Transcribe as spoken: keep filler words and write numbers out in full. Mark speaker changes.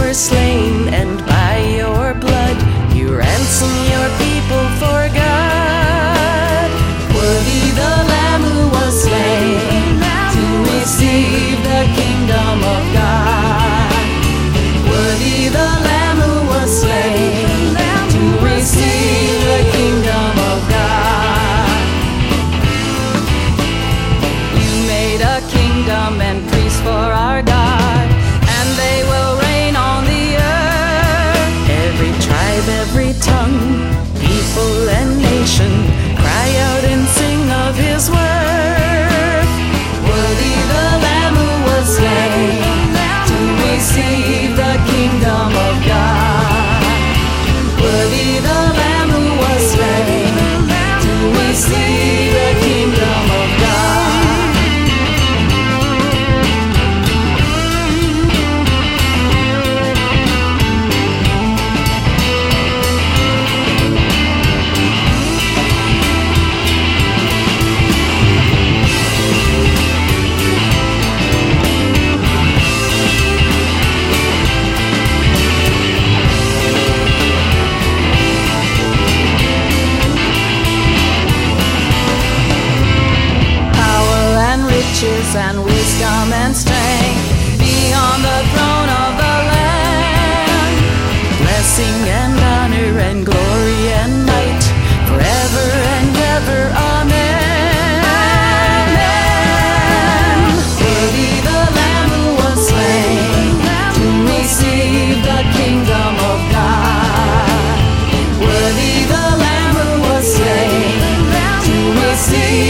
Speaker 1: were slain, and by your blood you ransom your people for God. Worthy the Lamb who was slain to receive the kingdom of God. Worthy the Lamb who was slain to receive the kingdom of God. You made a kingdom and priests for our God, and they will reign on the earth. Every tribe, every tongue, people and nation cry out and sing of his worth. Worthy the Lamb who was slain to receive the kingdom of God. Worthy the Lamb who was slain to receive the kingdom of God. And wisdom and strength be on the throne of the Lamb. Blessing and honor and glory and might forever and ever. Amen. Amen. Worthy the Lamb who was slain to receive the kingdom of God. Worthy the Lamb who was slain to receive